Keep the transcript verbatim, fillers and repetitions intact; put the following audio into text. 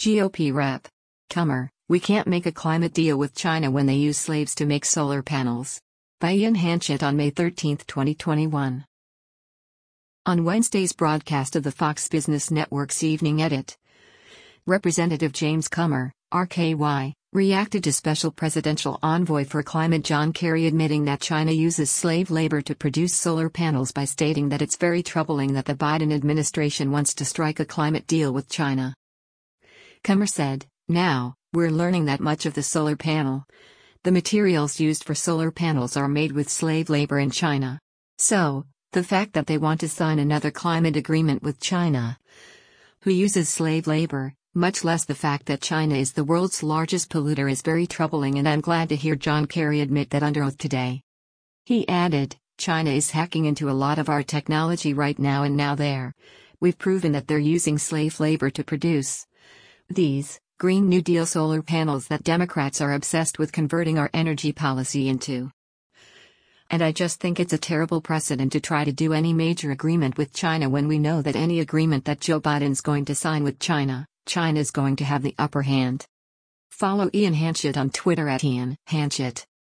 G O P Rep. Comer, we can't make a climate deal with China when they use slaves to make solar panels. By Ian Hanchett on May thirteenth, twenty twenty-one. On Wednesday's broadcast of the Fox Business Network's Evening Edit, Representative James Comer, R K Y, reacted to Special Presidential Envoy for Climate John Kerry admitting that China uses slave labor to produce solar panels by stating that it's very troubling that the Biden administration wants to strike a climate deal with China. Comer said, "Now, we're learning that much of the solar panel, the materials used for solar panels are made with slave labor in China. So, the fact that they want to sign another climate agreement with China, who uses slave labor, much less the fact that China is the world's largest polluter, is very troubling, and I'm glad to hear John Kerry admit that under oath today." He added, "China is hacking into a lot of our technology right now, and now they're, we've proven that they're using slave labor to produce these Green New Deal solar panels that Democrats are obsessed with converting our energy policy into. And I just think it's a terrible precedent to try to do any major agreement with China when we know that any agreement that Joe Biden's going to sign with China, China's going to have the upper hand." Follow Ian Hanchett on Twitter at Ian Hanchett.